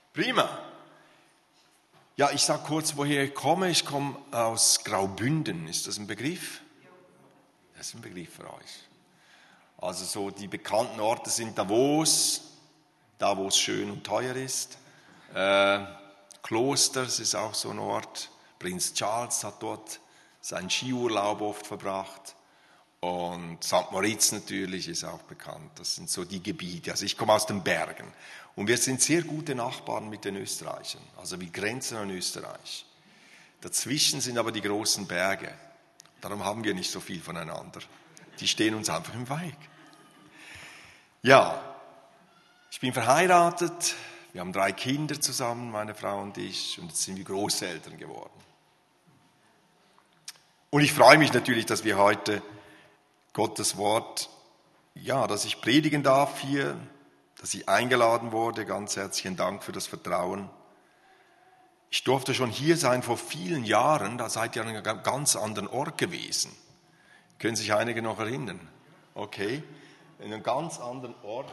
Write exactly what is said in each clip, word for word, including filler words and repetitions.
Prima. Ja, ich sage kurz, woher ich komme. Ich komme aus Graubünden. Ist das ein Begriff? Das ist ein Begriff für euch. Also so die bekannten Orte sind Davos, da wo es schön und teuer ist. Äh, Klosters ist auch so ein Ort. Prinz Charles hat dort seinen Skiurlaub oft verbracht. Und Sankt Moritz natürlich ist auch bekannt. Das sind so die Gebiete. Also ich komme aus den Bergen. Und wir sind sehr gute Nachbarn mit den Österreichern. Also wir grenzen an Österreich. Dazwischen sind aber die großen Berge. Darum haben wir nicht so viel voneinander. Die stehen uns einfach im Weg. Ja, ich bin verheiratet. Wir haben drei Kinder zusammen, meine Frau und ich. Und jetzt sind wir Großeltern geworden. Und ich freue mich natürlich, dass wir heute Gottes Wort, ja, dass ich predigen darf hier, dass ich eingeladen wurde. Ganz herzlichen Dank für das Vertrauen. Ich durfte schon hier sein vor vielen Jahren, da seid ihr an einem ganz anderen Ort gewesen. Können sich einige noch erinnern? Okay, in einem ganz anderen Ort.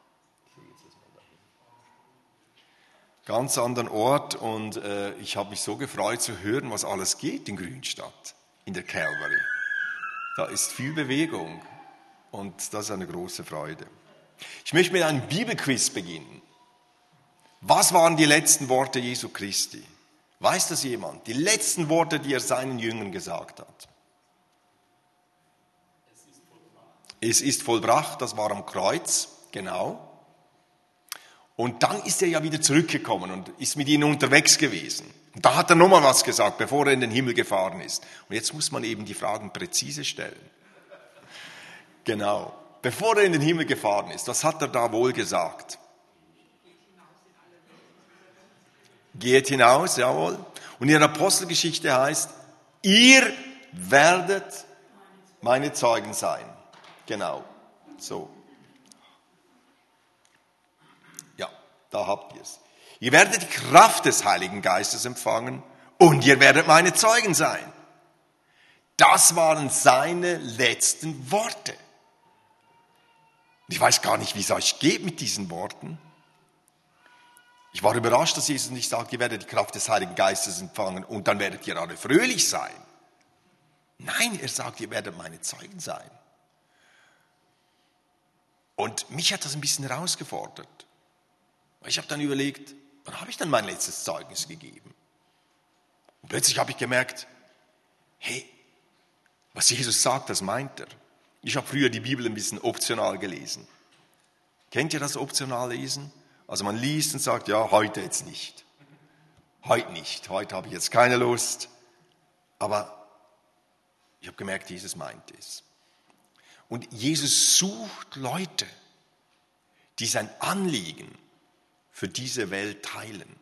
Ganz anderen Ort und äh, ich habe mich so gefreut zu hören, was alles geht in Grünstadt, in der Calvary. Da ist viel Bewegung und das ist eine große Freude. Ich möchte mit einem Bibelquiz beginnen. Was waren die letzten Worte Jesu Christi? Weiß das jemand? Die letzten Worte, die er seinen Jüngern gesagt hat. Es ist vollbracht. Es ist vollbracht, das war am Kreuz, genau. Und dann ist er ja wieder zurückgekommen und ist mit ihnen unterwegs gewesen. Und da hat er nochmal was gesagt, bevor er in den Himmel gefahren ist. Und jetzt muss man eben die Fragen präzise stellen. Genau. Bevor er in den Himmel gefahren ist, was hat er da wohl gesagt? Geht hinaus, jawohl. Und in der Apostelgeschichte heißt, ihr werdet meine Zeugen sein. Genau, so. Ja, da habt ihr es. Ihr werdet die Kraft des Heiligen Geistes empfangen und ihr werdet meine Zeugen sein. Das waren seine letzten Worte. Ich weiß gar nicht, wie es euch geht mit diesen Worten. Ich war überrascht, dass Jesus nicht sagt, ihr werdet die Kraft des Heiligen Geistes empfangen und dann werdet ihr alle fröhlich sein. Nein, er sagt, ihr werdet meine Zeugen sein. Und mich hat das ein bisschen herausgefordert. Ich habe dann überlegt, wann habe ich denn mein letztes Zeugnis gegeben? Und plötzlich habe ich gemerkt, hey, was Jesus sagt, das meint er. Ich habe früher die Bibel ein bisschen optional gelesen. Kennt ihr das optional lesen? Also man liest und sagt, ja, heute jetzt nicht. Heute nicht. Heute habe ich jetzt keine Lust. Aber ich habe gemerkt, Jesus meint es. Und Jesus sucht Leute, die sein Anliegen für diese Welt teilen.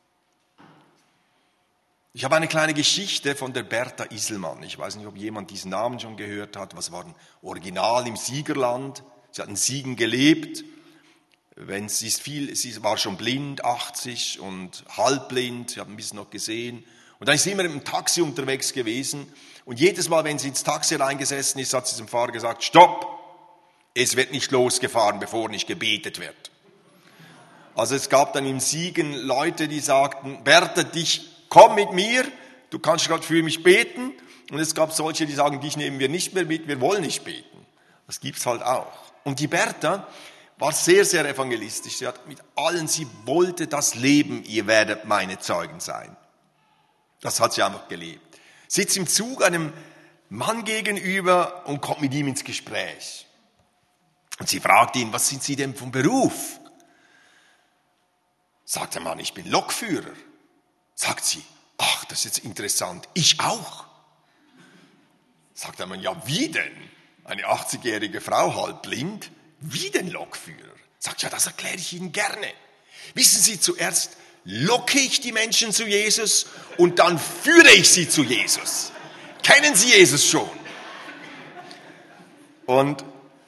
Ich habe eine kleine Geschichte von der Bertha Iselmann. Ich weiß nicht, ob jemand diesen Namen schon gehört hat. Was war ein Original im Siegerland? Sie hat in Siegen gelebt. Wenn sie ist viel, sie war schon blind, achtzig und halbblind. Sie hat ein bisschen noch gesehen. Und dann ist sie immer im Taxi unterwegs gewesen. Und jedes Mal, wenn sie ins Taxi reingesessen ist, hat sie zum Fahrer gesagt, stopp, es wird nicht losgefahren, bevor nicht gebetet wird. Also es gab dann im Siegen Leute, die sagten, Bertha, dich, komm mit mir, du kannst gerade für mich beten. Und es gab solche, die sagen, dich nehmen wir nicht mehr mit, wir wollen nicht beten. Das gibt's halt auch. Und die Bertha war sehr, sehr evangelistisch. Sie hat mit allen, sie wollte das Leben, ihr werdet meine Zeugen sein. Das hat sie einfach gelebt. Sitzt im Zug einem Mann gegenüber und kommt mit ihm ins Gespräch. Und sie fragt ihn, was sind Sie denn vom Beruf? Sagt der Mann, ich bin Lokführer. Sagt sie, ach, das ist jetzt interessant, ich auch. Sagt der Mann, ja, wie denn? Eine achtzigjährige Frau, halb blind, wie denn Lokführer? Sagt, ja, das erkläre ich Ihnen gerne. Wissen Sie, zuerst locke ich die Menschen zu Jesus und dann führe ich sie zu Jesus. Kennen Sie Jesus schon? Und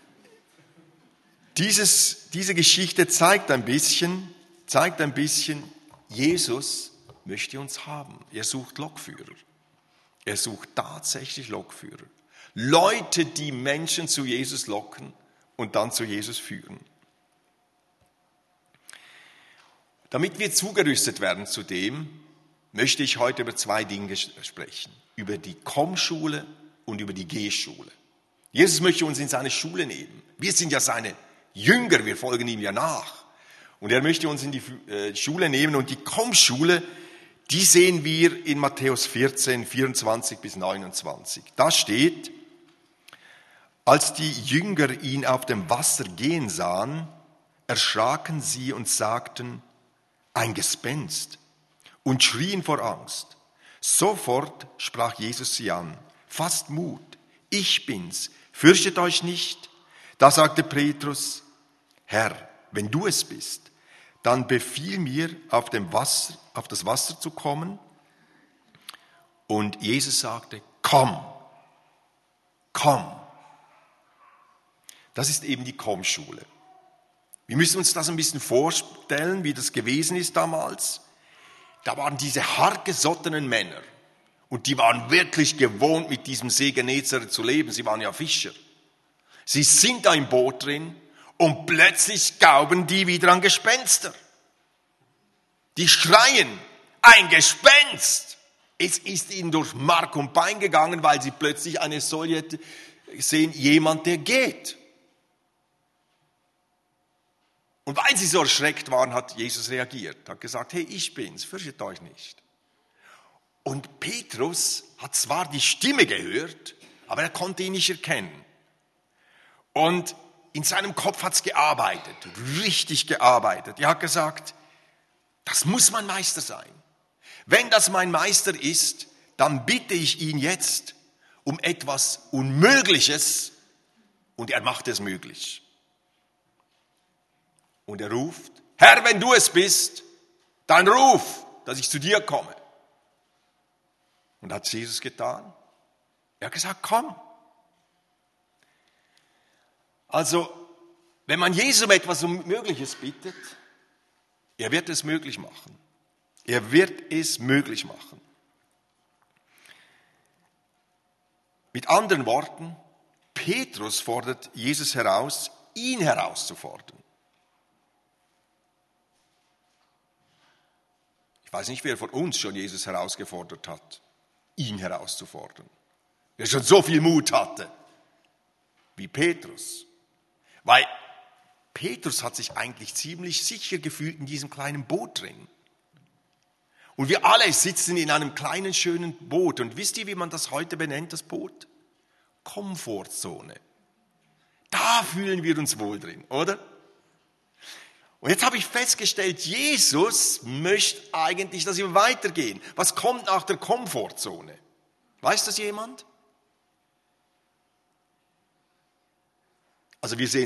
dieses, diese Geschichte zeigt ein bisschen, zeigt ein bisschen, Jesus möchte uns haben. Er sucht Lokführer. Er sucht tatsächlich Lokführer. Leute, die Menschen zu Jesus locken und dann zu Jesus führen. Damit wir zugerüstet werden zu dem, möchte ich heute über zwei Dinge sprechen. Über die Kommschule und über die Gehschule. Jesus möchte uns in seine Schule nehmen. Wir sind ja seine Jünger, wir folgen ihm ja nach. Und er möchte uns in die Schule nehmen. Und die Kommschule, die sehen wir in Matthäus vierzehn, vierundzwanzig bis neunundzwanzig. Da steht: Als die Jünger ihn auf dem Wasser gehen sahen, erschraken sie und sagten: Ein Gespenst, und schrien vor Angst. Sofort sprach Jesus sie an: Fasst Mut, ich bin's, fürchtet euch nicht. Da sagte Petrus: Herr, wenn du es bist, dann befiehl mir, auf, dem Wasser, auf das Wasser zu kommen. Und Jesus sagte: Komm, komm. Das ist eben die Kommschule. Wir müssen uns das ein bisschen vorstellen, wie das gewesen ist damals. Da waren diese hartgesottenen Männer und die waren wirklich gewohnt, mit diesem See Genezareth zu leben. Sie waren ja Fischer. Sie sind da im Boot drin und plötzlich glauben die wieder an Gespenster. Die schreien: Ein Gespenst! Es ist ihnen durch Mark und Bein gegangen, weil sie plötzlich eine Säule sehen, jemand, der geht. Und weil sie so erschreckt waren, hat Jesus reagiert, hat gesagt: Hey, ich bin's, fürchtet euch nicht. Und Petrus hat zwar die Stimme gehört, aber er konnte ihn nicht erkennen. Und in seinem Kopf hat's gearbeitet, richtig gearbeitet. Er hat gesagt: Das muss mein Meister sein. Wenn das mein Meister ist, dann bitte ich ihn jetzt um etwas Unmögliches und er macht es möglich. Und er ruft: Herr, wenn du es bist, dann ruf, dass ich zu dir komme. Und hat Jesus getan? Er hat gesagt: Komm. Also, wenn man Jesus um etwas Unmögliches bittet, er wird es möglich machen. Er wird es möglich machen. Mit anderen Worten, Petrus fordert Jesus heraus, ihn herauszufordern. Ich weiß nicht, wer von uns schon Jesus herausgefordert hat, ihn herauszufordern. Wer schon so viel Mut hatte wie Petrus. Weil Petrus hat sich eigentlich ziemlich sicher gefühlt in diesem kleinen Boot drin. Und wir alle sitzen in einem kleinen, schönen Boot. Und wisst ihr, wie man das heute benennt, das Boot? Komfortzone. Da fühlen wir uns wohl drin, oder? Und jetzt habe ich festgestellt, Jesus möchte eigentlich, dass wir weitergehen. Was kommt nach der Komfortzone? Weiß das jemand? Also wir sehen